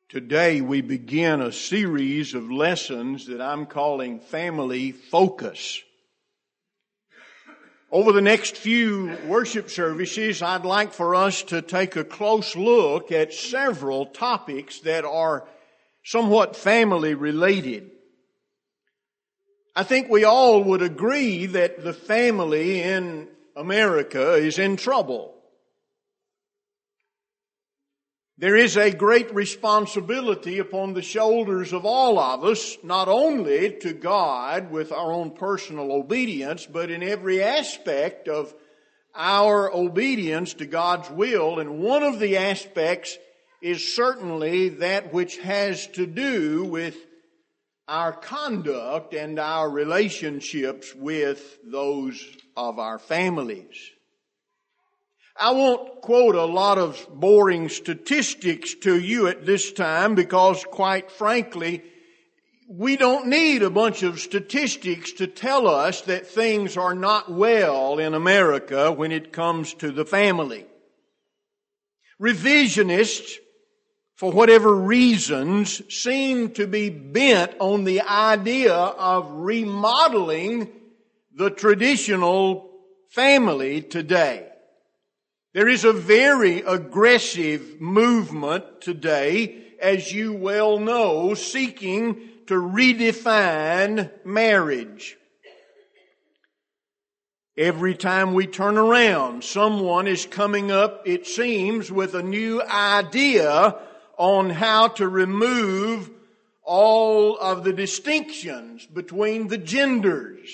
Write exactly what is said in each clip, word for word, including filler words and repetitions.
Today we begin a series of lessons that I'm calling Family Focus. Over the next few worship services, I'd like for us to take a close look at several topics that are somewhat family related. I think we all would agree that the family in America is in trouble. There is a great responsibility upon the shoulders of all of us, not only to God with our own personal obedience, but in every aspect of our obedience to God's will. And one of the aspects is certainly that which has to do with our conduct and our relationships with those of our families. I won't quote a lot of boring statistics to you at this time because, quite frankly, we don't need a bunch of statistics to tell us that things are not well in America when it comes to the family. Revisionists, for whatever reasons, seem to be bent on the idea of remodeling the traditional family today. There is a very aggressive movement today, as you well know, seeking to redefine marriage. Every time we turn around, someone is coming up, it seems, with a new idea on how to remove all of the distinctions between the genders.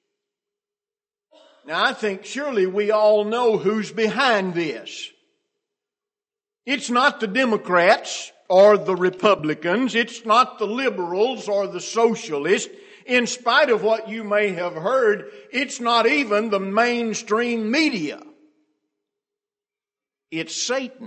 Now, I think surely we all know who's behind this. It's not the Democrats or the Republicans. It's not the liberals or the socialists. In spite of what you may have heard, it's not even the mainstream media. It's Satan.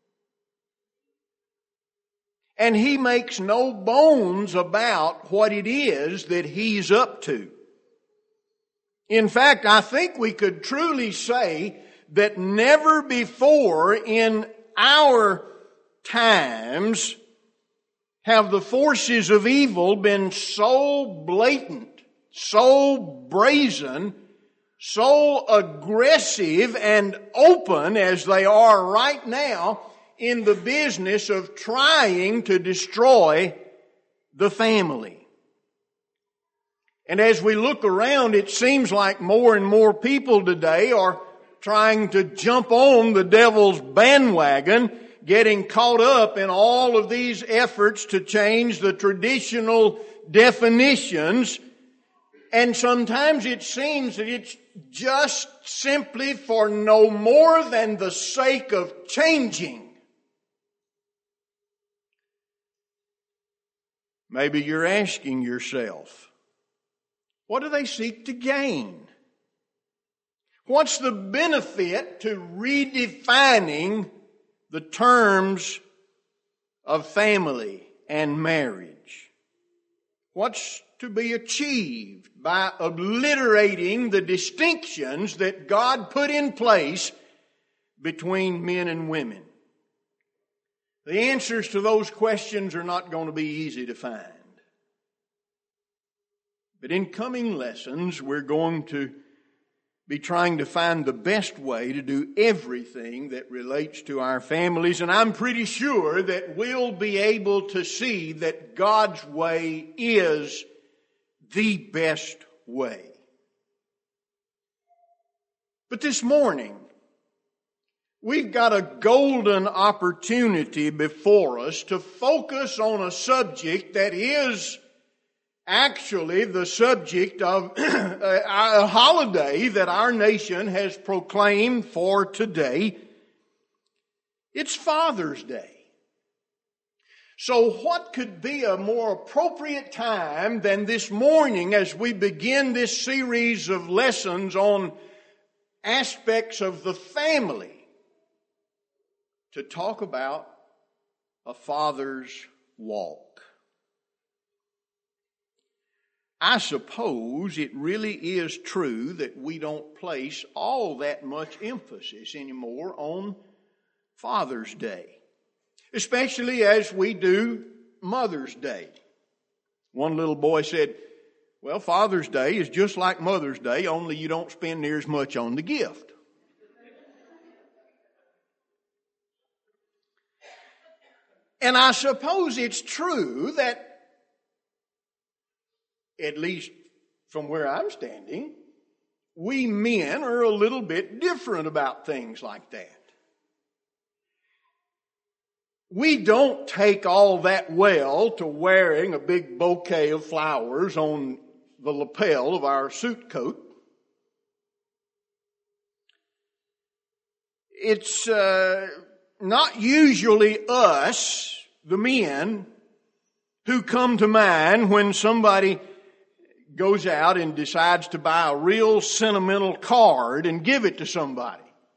And he makes no bones about what it is that he's up to. In fact, I think we could truly say that never before in our times have the forces of evil been so blatant, so brazen, so aggressive and open as they are right now in the business of trying to destroy the family. And as we look around, it seems like more and more people today are trying to jump on the devil's bandwagon, getting caught up in all of these efforts to change the traditional definitions. And sometimes it seems that it's just simply for no more than the sake of changing. Maybe you're asking yourself, what do they seek to gain? What's the benefit to redefining the terms of family and marriage? What's to be achieved by obliterating the distinctions that God put in place between men and women? The answers to those questions are not going to be easy to find. But in coming lessons, we're going to be trying to find the best way to do everything that relates to our families. And I'm pretty sure that we'll be able to see that God's way is the best way. But this morning, we've got a golden opportunity before us to focus on a subject that is actually the subject of a holiday that our nation has proclaimed for today. It's Father's Day. So what could be a more appropriate time than this morning as we begin this series of lessons on aspects of the family to talk about a father's walk? I suppose it really is true that we don't place all that much emphasis anymore on Father's Day. especially as we do Mother's Day. One little boy said, well, Father's Day is just like Mother's Day, only you don't spend near as much on the gift. And I suppose it's true that, at least from where I'm standing, we men are a little bit different about things like that. We don't take all that well to wearing a big bouquet of flowers on the lapel of our suit coat. It's uh, not usually us, the men, who come to mind when somebody goes out and decides to buy a real sentimental card and give it to somebody.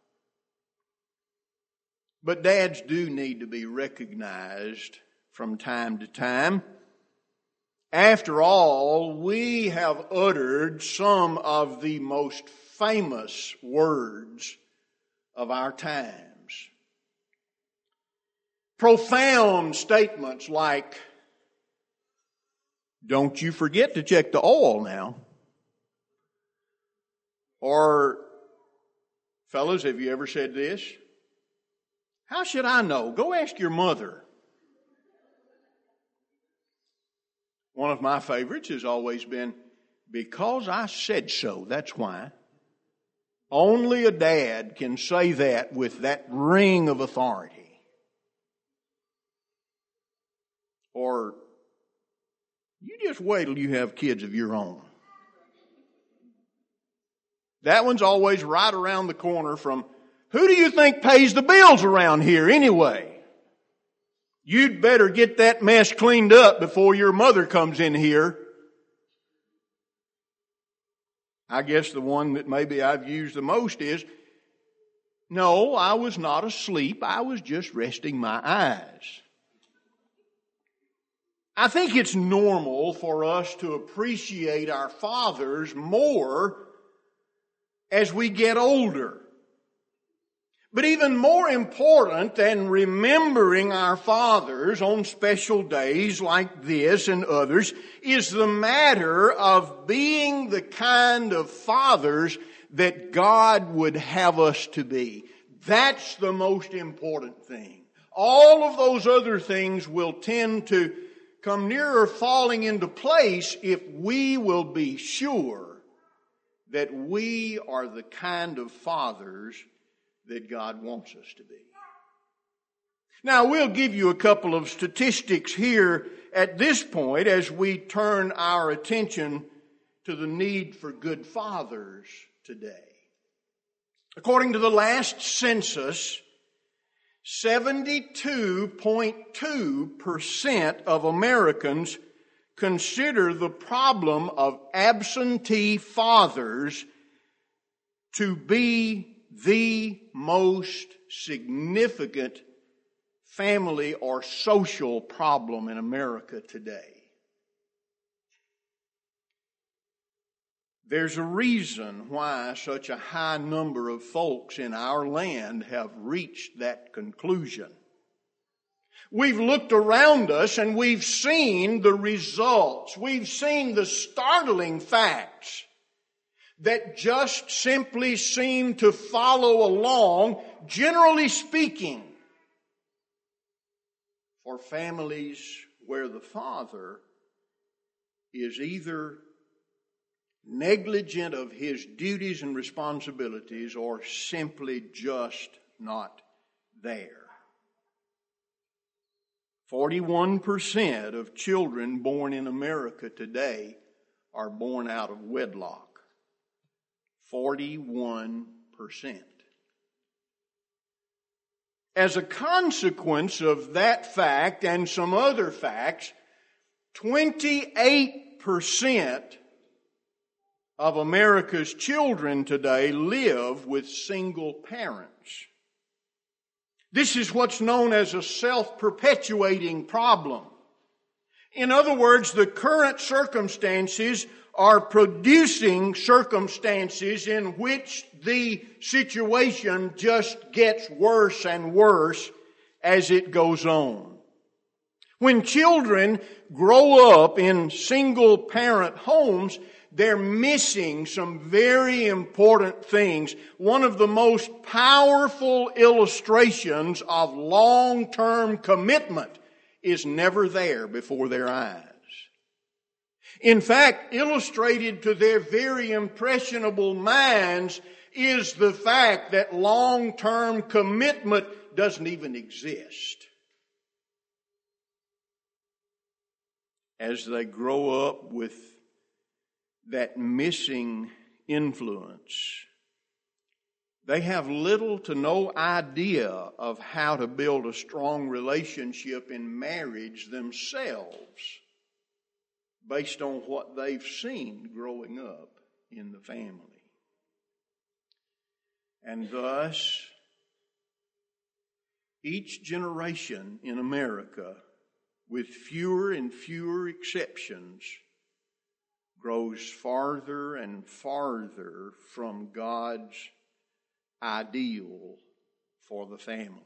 But dads do need to be recognized from time to time. After all, we have uttered some of the most famous words of our times. Profound statements like, don't you forget to check the oil now. Or, fellas, have you ever said this? How should I know? Go ask your mother. One of my favorites has always been, because I said so, that's why. Only a dad can say that with that ring of authority. Or, you just wait till you have kids of your own. That one's always right around the corner from, who do you think pays the bills around here anyway? You'd better get that mess cleaned up before your mother comes in here. I guess the one that maybe I've used the most is, no, I was not asleep. I was just resting my eyes. I think it's normal for us to appreciate our fathers more as we get older. But even more important than remembering our fathers on special days like this and others is the matter of being the kind of fathers that God would have us to be. That's the most important thing. All of those other things will tend to come nearer falling into place if we will be sure that we are the kind of fathers that God wants us to be. Now, we'll give you a couple of statistics here at this point as we turn our attention to the need for good fathers today. According to the last census, seventy-two point two percent of Americans consider the problem of absentee fathers to be the most significant family or social problem in America today. There's a reason why such a high number of folks in our land have reached that conclusion. We've looked around us and we've seen the results. We've seen the startling facts that just simply seem to follow along, generally speaking, for families where the father is either negligent of his duties and responsibilities or simply just not there. forty-one percent of children born in America today are born out of wedlock. forty-one percent. As a consequence of that fact and some other facts, twenty-eight percent of America's children today live with single parents. This is what's known as a self-perpetuating problem. In other words, the current circumstances are producing circumstances in which the situation just gets worse and worse as it goes on. When children grow up in single-parent homes, they're missing some very important things. One of the most powerful illustrations of long-term commitment is never there before their eyes. In fact, illustrated to their very impressionable minds is the fact that long-term commitment doesn't even exist. As they grow up with that missing influence, they have little to no idea of how to build a strong relationship in marriage themselves based on what they've seen growing up in the family. And thus, each generation in America, with fewer and fewer exceptions, grows farther and farther from God's ideal for the family.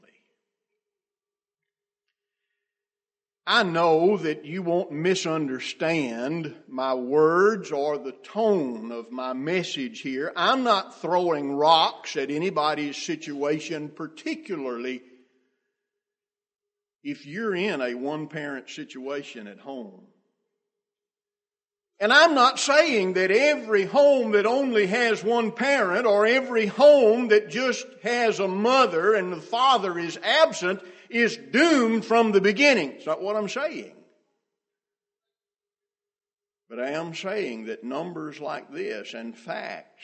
I know that you won't misunderstand my words or the tone of my message here. I'm not throwing rocks at anybody's situation, particularly if you're in a one-parent situation at home. And I'm not saying that every home that only has one parent or every home that just has a mother and the father is absent is doomed from the beginning. It's not what I'm saying. But I am saying that numbers like this and facts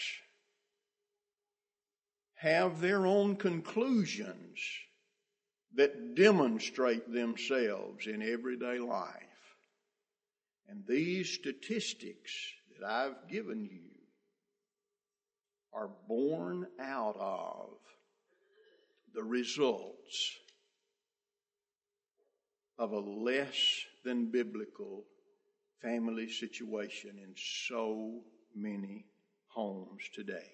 have their own conclusions that demonstrate themselves in everyday life. And these statistics that I've given you are born out of the results of a less than biblical family situation in so many homes today.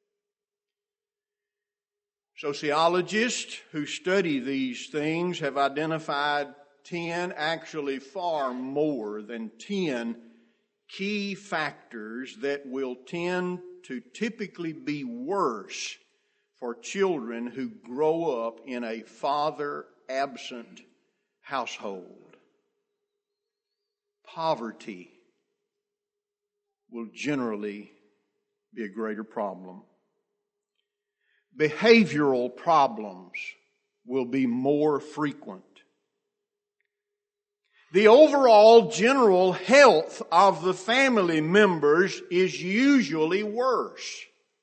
Sociologists who study these things have identified ten, actually far more than ten, key factors that will tend to typically be worse for children who grow up in a father-absent household. Poverty will generally be a greater problem. Behavioral problems will be more frequent. The overall general health of the family members is usually worse.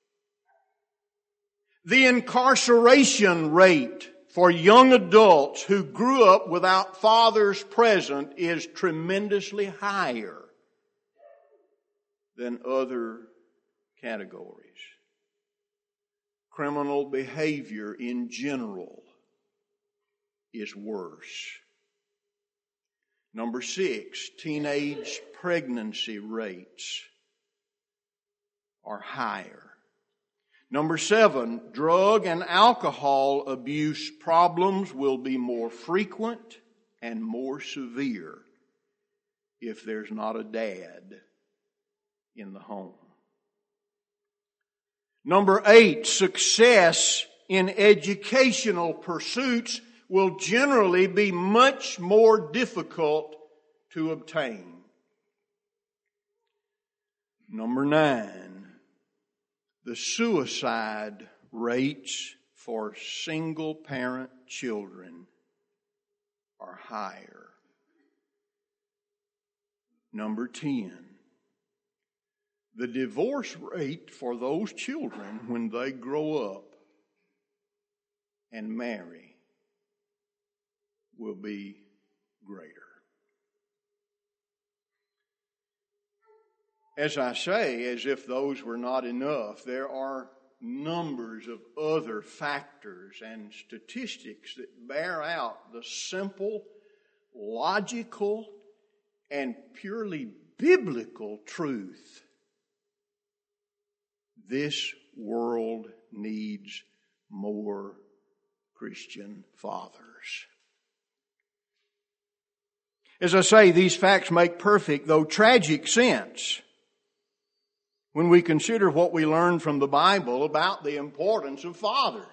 The incarceration rate for young adults who grew up without fathers present is tremendously higher than other categories. Criminal behavior in general is worse. Number six, teenage pregnancy rates are higher. Number seven, drug and alcohol abuse problems will be more frequent and more severe if there's not a dad in the home. Number eight, success in educational pursuits will generally be much more difficult to obtain. Number nine, the suicide rates for single-parent children are higher. Number ten, the divorce rate for those children when they grow up and marry will be greater. As I say, as if those were not enough, there are numbers of other factors and statistics that bear out the simple, logical, and purely biblical truth. This world needs more Christian fathers. As I say, these facts make perfect, though tragic, sense when we consider what we learn from the Bible about the importance of fathers.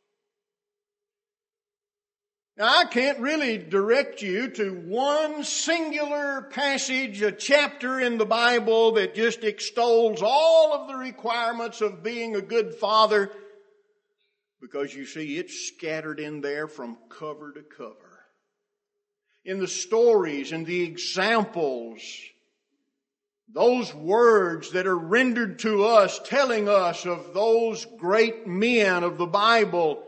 Now, I can't really direct you to one singular passage, a chapter in the Bible that just extols all of the requirements of being a good father, because you see, it's scattered in there from cover to cover. In the stories and the examples, those words that are rendered to us telling us of those great men of the Bible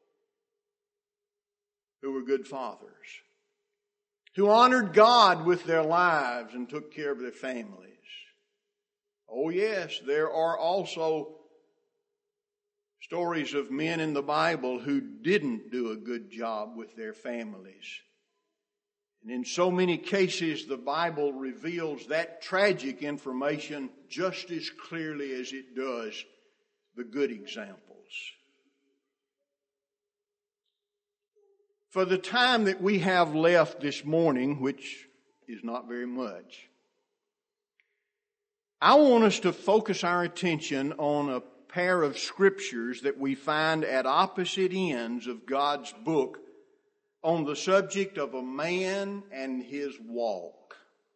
who were good fathers, who honored God with their lives and took care of their families. Oh yes, there are also stories of men in the Bible who didn't do a good job with their families. And in so many cases, the Bible reveals that tragic information just as clearly as it does the good examples. For the time that we have left this morning, which is not very much, I want us to focus our attention on a pair of scriptures that we find at opposite ends of God's book on the subject of a man and his walk.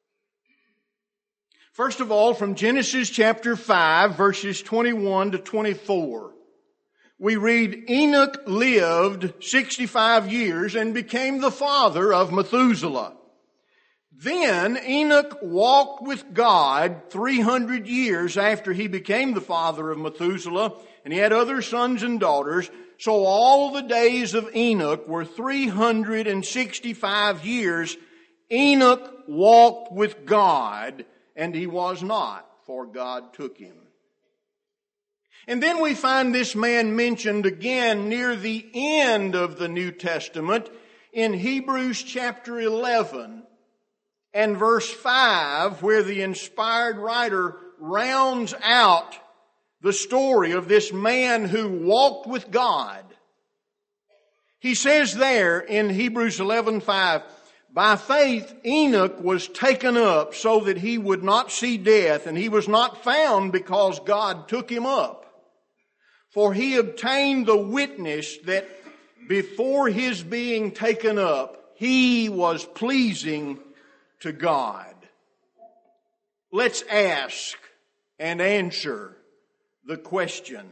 First of all, from Genesis chapter five, verses twenty-one to twenty-four, we read, Enoch lived sixty-five years and became the father of Methuselah. Then Enoch walked with God three hundred years after he became the father of Methuselah, and he had other sons and daughters. So all the days of Enoch were three hundred sixty-five years. Enoch walked with God, and he was not, for God took him. And then we find this man mentioned again near the end of the New Testament in Hebrews chapter eleven and verse five, where the inspired writer rounds out the story of this man who walked with God. He says there in Hebrews eleven five, by faith Enoch was taken up so that he would not see death, and he was not found because God took him up. For he obtained the witness that before his being taken up, he was pleasing to God. Let's ask and answer the question,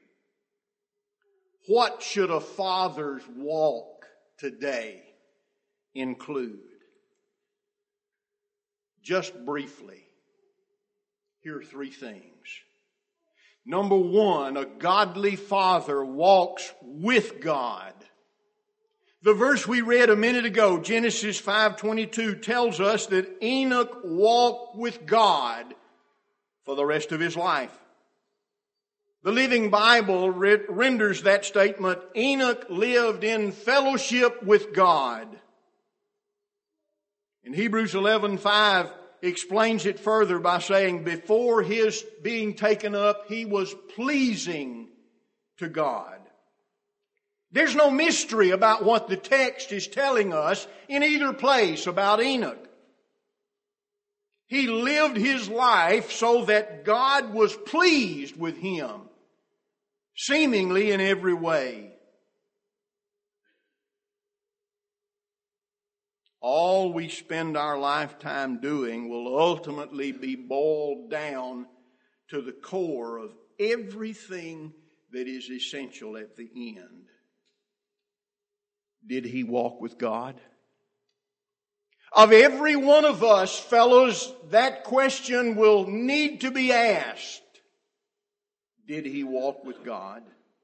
what should a father's walk today include? Just briefly, here are three things. Number one, a godly father walks with God. The verse we read a minute ago, Genesis five twenty-two, tells us that Enoch walked with God for the rest of his life. The Living Bible renders that statement, Enoch lived in fellowship with God. In Hebrews eleven five explains it further by saying, before his being taken up, he was pleasing to God. There's no mystery about what the text is telling us in either place about Enoch. He lived his life so that God was pleased with him, seemingly in every way. All we spend our lifetime doing will ultimately be boiled down to the core of everything that is essential at the end. Did he walk with God? Of every one of us, fellows, that question will need to be asked. Did he walk with God?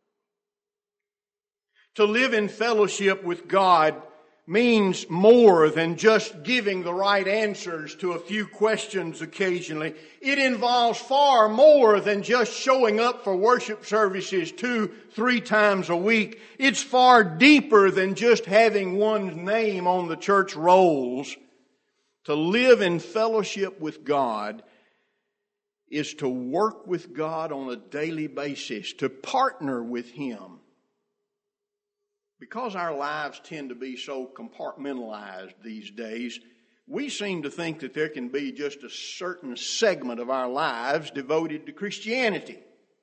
To live in fellowship with God means more than just giving the right answers to a few questions occasionally. It involves far more than just showing up for worship services two, three times a week. It's far deeper than just having one's name on the church rolls. To live in fellowship with God is to work with God on a daily basis, to partner with Him. because our lives tend to be so compartmentalized these days, we seem to think that there can be just a certain segment of our lives devoted to Christianity.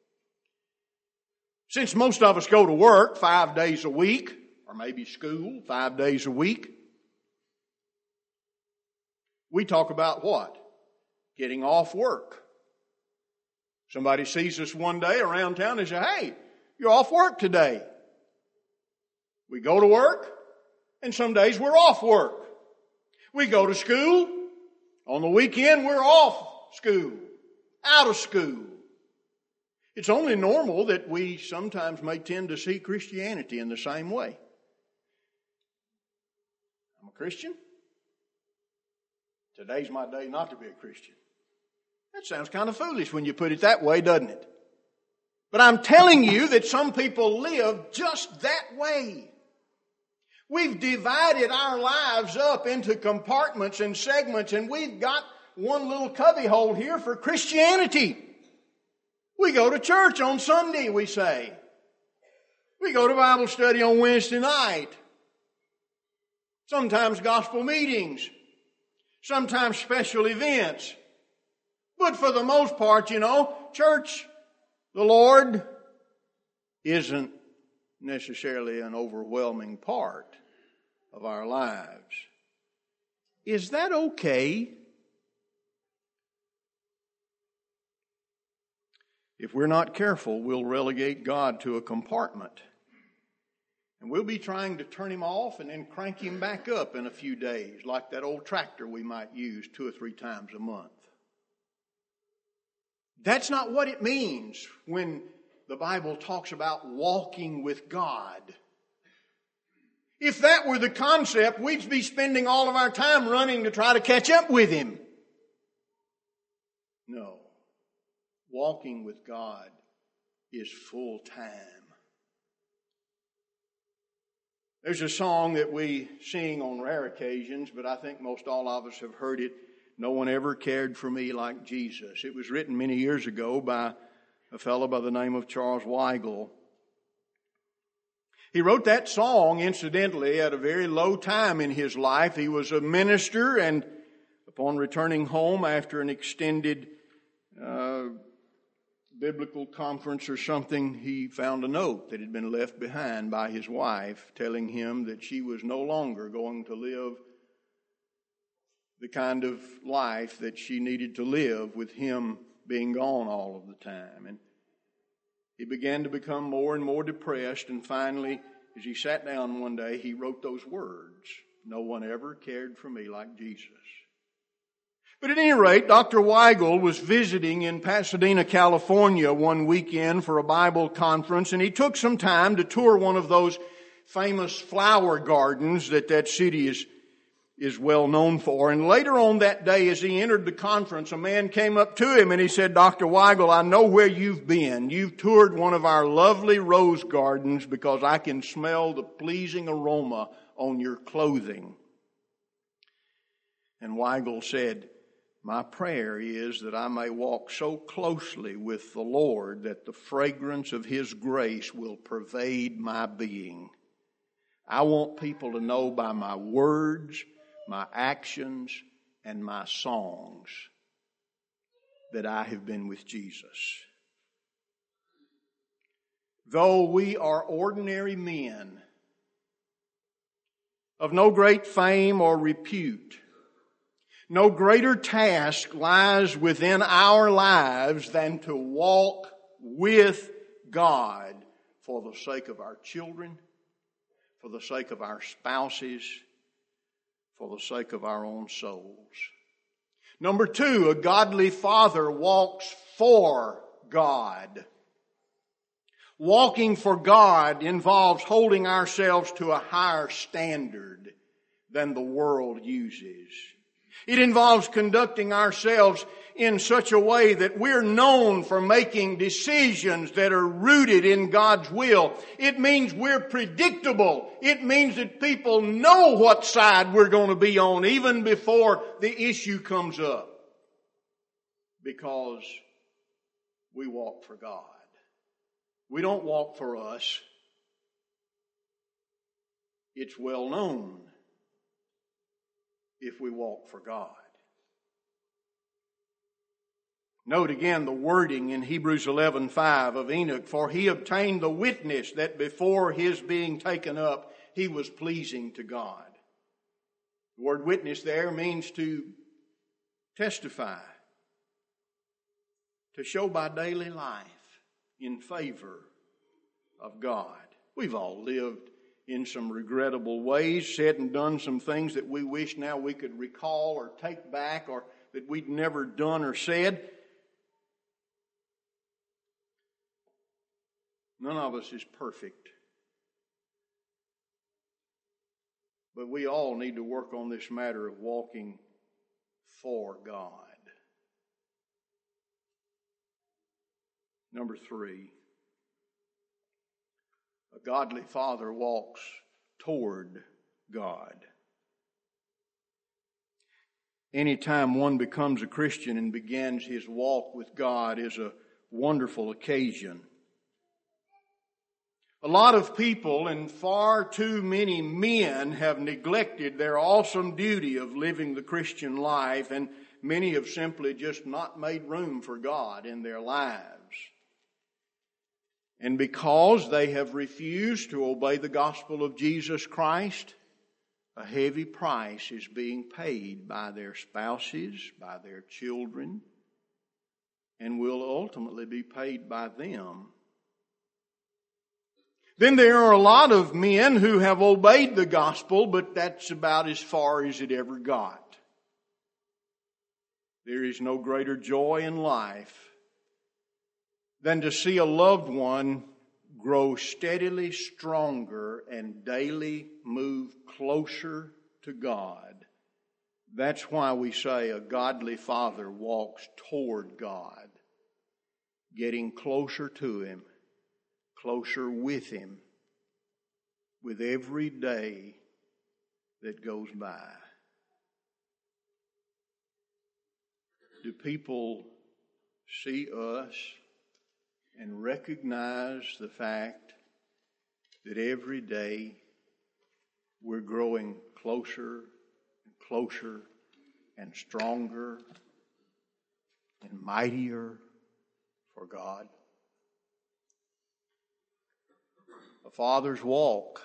Since most of us go to work five days a week, or maybe school five days a week, we talk about what? Getting off work. Somebody sees us one day around town and say, "Hey, you're off work today." We go to work, and some days we're off work. We go to school. On the weekend, we're off school, out of school. It's only normal that we sometimes may tend to see Christianity in the same way. I'm a Christian. Today's my day not to be a Christian. That sounds kind of foolish when you put it that way, doesn't it? But I'm telling you that some people live just that way. We've divided our lives up into compartments and segments, and we've got one little cubbyhole here for Christianity. We go to church on Sunday, we say. We go to Bible study on Wednesday night. Sometimes gospel meetings. Sometimes special events. But for the most part, you know, church, the Lord, isn't necessarily an overwhelming part of our lives. Is that okay? If we're not careful, we'll relegate God to a compartment. And we'll be trying to turn Him off and then crank Him back up in a few days, like that old tractor we might use two or three times a month. That's not what it means when the Bible talks about walking with God. If that were the concept, we'd be spending all of our time running to try to catch up with Him. No. Walking with God is full time. There's a song that we sing on rare occasions, but I think most all of us have heard it. "No one ever cared for me like Jesus." It was written many years ago by a fellow by the name of Charles Weigel. He wrote that song, incidentally, at a very low time in his life. He was a minister, and upon returning home after an extended uh, biblical conference or something, he found a note that had been left behind by his wife telling him that she was no longer going to live the kind of life that she needed to live with him being gone all of the time. And he began to become more and more depressed, and finally, as he sat down one day, he wrote those words, "No one ever cared for me like Jesus." But at any rate, Doctor Weigel was visiting in Pasadena, California one weekend for a Bible conference, and he took some time to tour one of those famous flower gardens that that city is is well known for. And later on that day, as he entered the conference, a man came up to him and he said, "Doctor Weigel, I know where you've been. You've toured one of our lovely rose gardens because I can smell the pleasing aroma on your clothing." And Weigel said, "My prayer is that I may walk so closely with the Lord that the fragrance of His grace will pervade my being. I want people to know by my words, my actions, and my songs that I have been with Jesus." Though we are ordinary men of no great fame or repute, no greater task lies within our lives than to walk with God for the sake of our children, for the sake of our spouses, for the sake of our own souls. Number two, a godly father walks for God. Walking for God involves holding ourselves to a higher standard than the world uses. It involves conducting ourselves in such a way that we're known for making decisions that are rooted in God's will. It means we're predictable. It means that people know what side we're going to be on even before the issue comes up. Because we walk for God. We don't walk for us. it's well known if we walk for God. Note again the wording in Hebrews eleven five of Enoch, for he obtained the witness that before his being taken up, he was pleasing to God. The word witness there means to testify, to show by daily life in favor of God. We've all lived in some regrettable ways, said and done some things that we wish now we could recall or take back, or that we'd never done or said. None of us is perfect. But we all need to work on this matter of walking for God. Number three, a godly father walks toward God. Anytime one becomes a Christian and begins his walk with God is a wonderful occasion. A lot of people and far too many men have neglected their awesome duty of living the Christian life, and many have simply just not made room for God in their lives. And because they have refused to obey the gospel of Jesus Christ, a heavy price is being paid by their spouses, by their children, and will ultimately be paid by them. Then there are a lot of men who have obeyed the gospel, but that's about as far as it ever got. There is no greater joy in life than to see a loved one grow steadily stronger and daily move closer to God. That's why we say a godly father walks toward God, getting closer to Him, closer with Him, with every day that goes by. Do people see us and recognize the fact that every day we're growing closer and closer and stronger and mightier for God? A father's walk,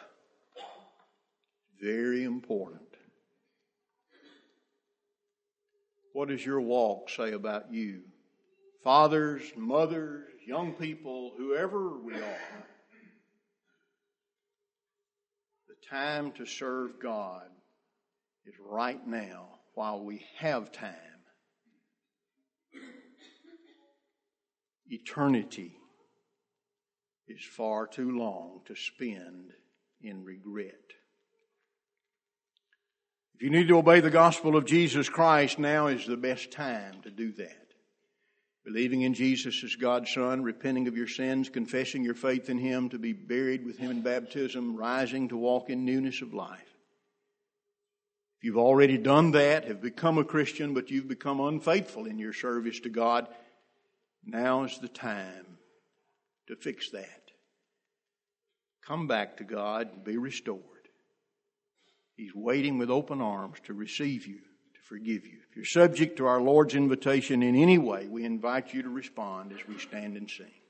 very important. What does your walk say about you? Fathers, mothers, young people, whoever we are. The time to serve God is right now while we have time. Eternity is far too long to spend in regret. If you need to obey the gospel of Jesus Christ, now is the best time to do that. Believing in Jesus as God's Son, repenting of your sins, confessing your faith in Him, to be buried with Him in baptism, rising to walk in newness of life. If you've already done that, have become a Christian, but you've become unfaithful in your service to God, now is the time to fix that. Come back to God and be restored. He's waiting with open arms to receive you, to forgive you. If you're subject to our Lord's invitation in any way, we invite you to respond as we stand and sing.